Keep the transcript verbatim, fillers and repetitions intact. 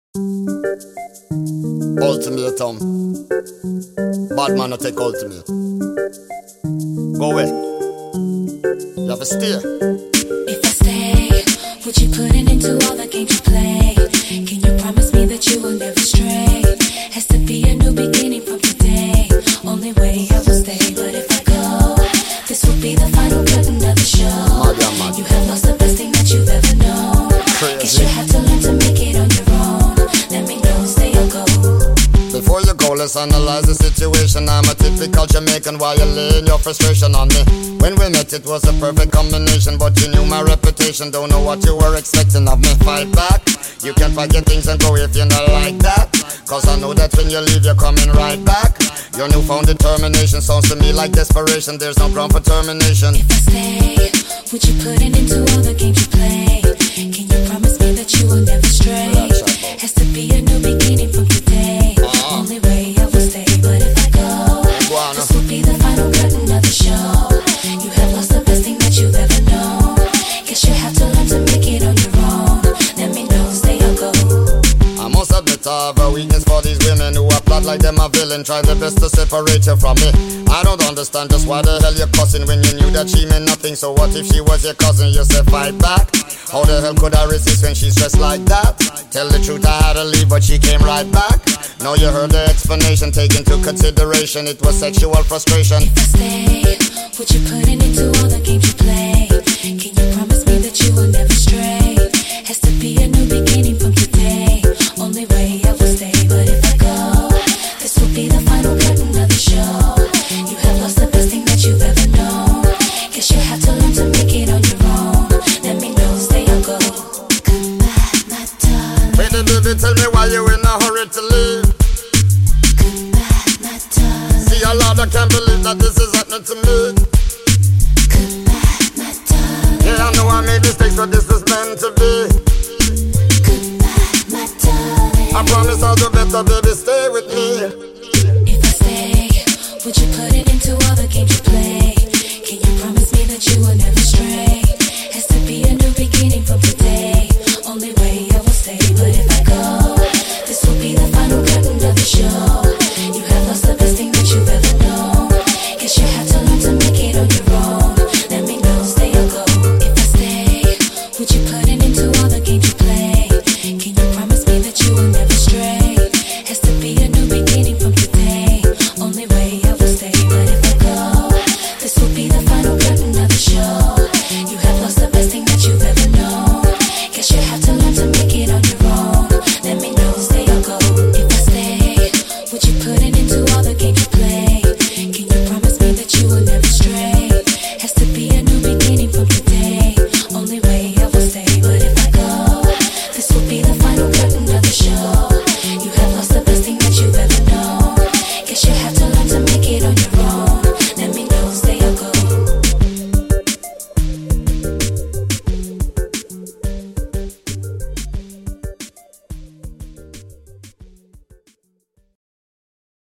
Ultimatum. Bad man no take ultimate. Go away. You have to stay. If I stay, would you put it into all the games you play? Can you promise me that you will never stray? Has to be a new beginning from today. Only way I will stay, but if I go, this will be the final curtain of the show. Mad, yeah, mad. You have lost the best thing that you've ever known. Crazy. Guess you have to learn to make it on your own. Let me know, stay or go. Before you go, let's analyze the situation. I'm a typical Jamaican, why you laying your frustration on me? When we met it was a perfect combination, but you knew my reputation. Don't know what you were expecting of me. Fight back, you can pack your things and go if you're not like that. Cause I know that when you leave you're coming right back. Your newfound determination sounds to me like desperation. There's no ground for termination. If I stay, would you put it into all the games you play? Can you promise me that you will never stray? Has to be a new beginning from today. Uh-huh. Only way I will stay, but if I go, this will be the final curtain of the show. You have lost the best thing that you've ever known. Guess you have to learn to make it on your own. Let me know, stay or go. I must admit I have a weakness for these women who are plot like them a villain, try their best to separate you from me. I don't understand just why the hell you're cussing when you knew that she meant nothing. So what if she was your cousin? You say fight back. How the hell could I resist when she's dressed like that? Tell the truth, I had to leave but she came right back. Now you heard the explanation, take into consideration it was sexual frustration. If I stay, would you put it into all the games you play? Can you promise me that you will never stray? Has to be a new beginning from today. Only way I will stay, but if I go, this will be the final curtain of the show. You have lost the best thing that you've ever known. Guess you have to learn to make it on your own. Let me know, stay or go. Goodbye, my darling. Wait a baby, tell me why you in a hurry to leave. Goodbye, my darling. See a lot, I can't believe that this is happening to me. Goodbye, my darling. Yeah, I know I made mistakes, but this is meant to be. Goodbye, my darling. I promise I'll do better, baby, stay with me. If I stay, would you put it into all the games you play? Can you promise me that you will never stray? Has to be a new beginning from